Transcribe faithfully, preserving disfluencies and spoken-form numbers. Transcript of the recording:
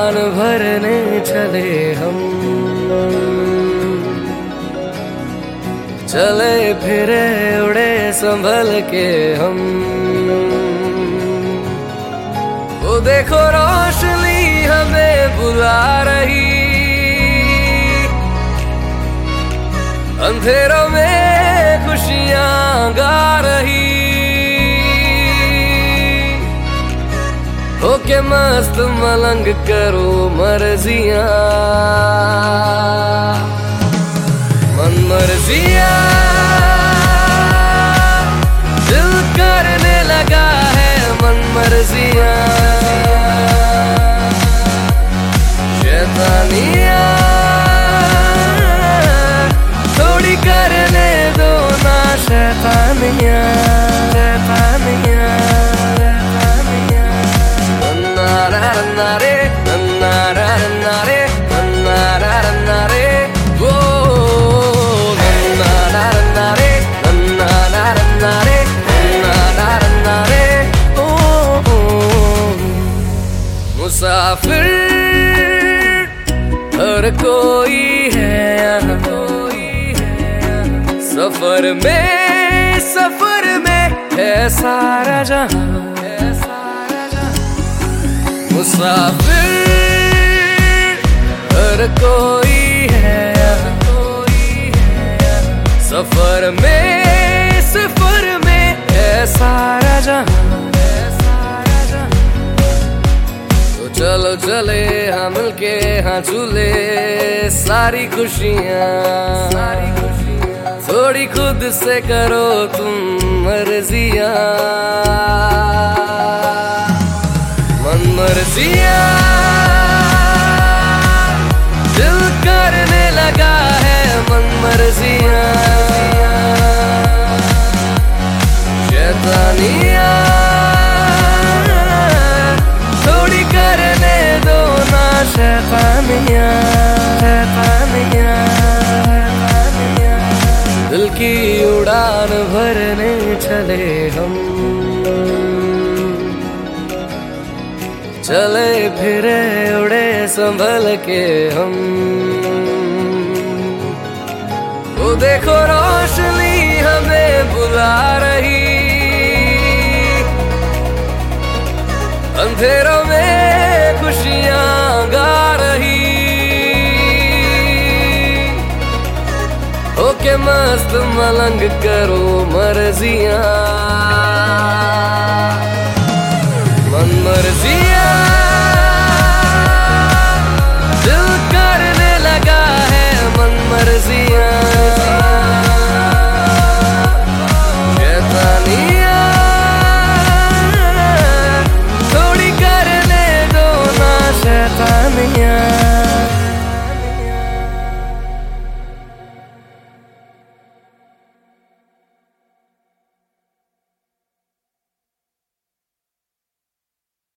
उड़ान भरने चले हम, चले फिरे उड़े संभल के हम। वो देखो रोशनी हमें बुला रही, अंधेरों में खुशियां गा रही। होके मस्त मलंग करो मर्जियां, मन मर्जियां। दिल करने लगा है मन मर्जियां, शैतानियां थोड़ी करने दो ना शैतानियां, शैतानियां। नारे नारा नारे नारा नारे वो नारा नारे नारा नारे नारा नारे ओ मुसाफिर हर कोई है यहाँ, सफर में सफर में है सारा जहां। मुसाफिर हर कोई है सफर में सफर में है सारा जहां। तो चलो चले हाँ मिलके हाँ झूले सारी खुशियाँ, सारी खुशियाँ। थोड़ी खुद से करो तुम मर्जियाँ, मन मर्जियां। दिल करने लगा है मन मर्जियां, शैतानियां थोड़ी करने दो ना शैतानियां, शैतानियां। दिल की उड़ान भरने चले हम, चले फिरे उड़े संभल के हम। वो देखो रोशनी हमें बुला रही, अंधेरों में खुशियां गा रही। होके मस्त मलंग करो मर्जियां, मन मर्जी।